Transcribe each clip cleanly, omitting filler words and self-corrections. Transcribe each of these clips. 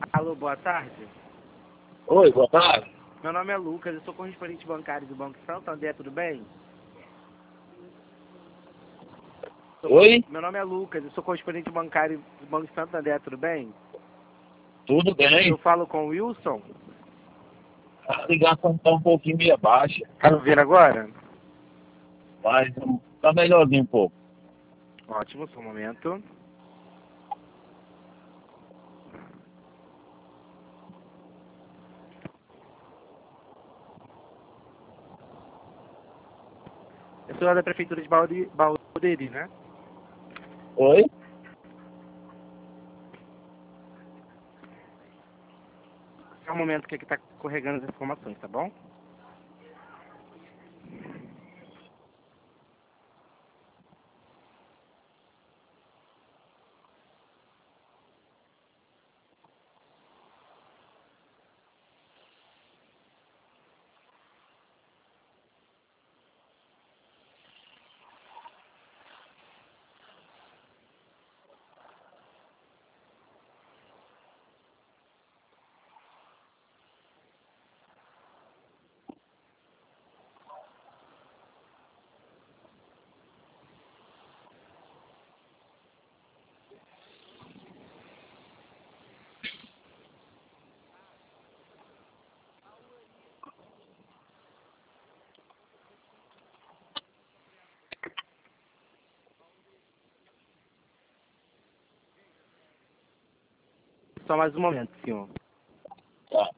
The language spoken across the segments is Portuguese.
Alô, boa tarde. Oi, boa tarde. Meu nome é Lucas, eu sou correspondente bancário do Banco Santander, tudo bem? Oi? Meu nome é Lucas, eu sou correspondente bancário do Banco Santander, tudo bem? Tudo bem? Eu falo com o Wilson. A ligação está um pouquinho meio baixa, Tá me ouvindo agora? mas tá melhorzinho um pouco. Ótimo, só um momento. Eu sou da Prefeitura de Barueri, né? Oi? Só um momento que aqui tá corregando as informações, tá bom? Só mais um momento, senhor. Tá.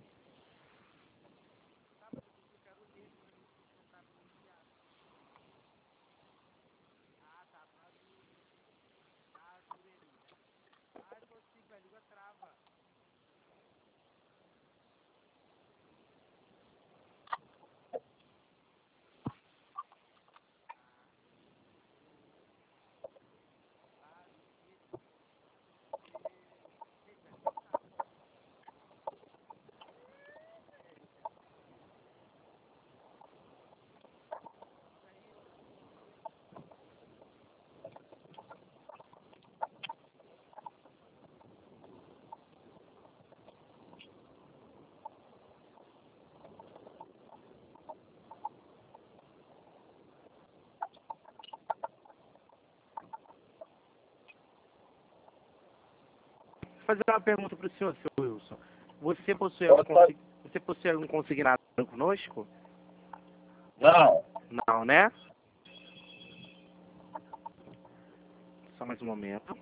Vou fazer uma pergunta para o senhor, seu Wilson. Você possui Pode fazer. você possui algum consignado conosco? Não, Não, né? Só mais um momento.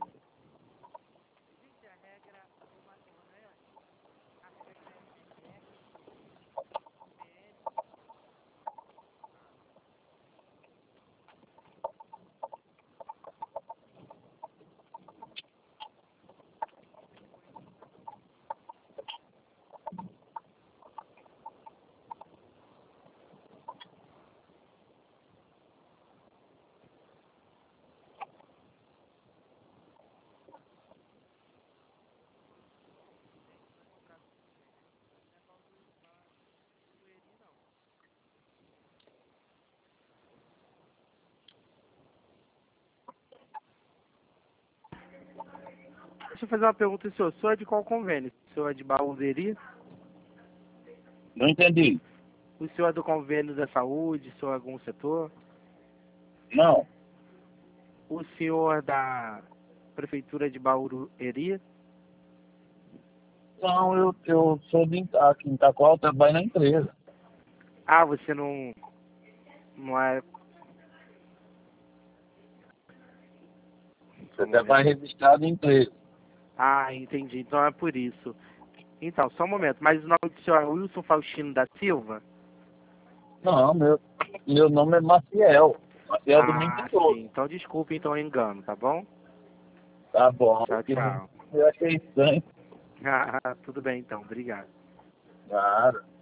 Deixa eu fazer uma pergunta, senhor. O senhor é de qual convênio? O senhor é de Barueri? não entendi. O senhor é do convênio da saúde? O senhor é algum setor? Não, O senhor da Prefeitura de Barueri? não, eu sou aqui em Itaquá, eu trabalho na empresa. Ah, você não é... Só Você um trabalha momento. registrado em empresa. Ah, entendi. Então é por isso. Então, só um momento. Mas o nome do senhor é Wilson Faustino da Silva? Não, meu nome é Maciel. Maciel Domingos Ah, Souza. sim. Então desculpe então o engano, tá bom? Tá bom. Tchau, tchau. Eu achei estranho. Tudo bem então. Obrigado. Claro.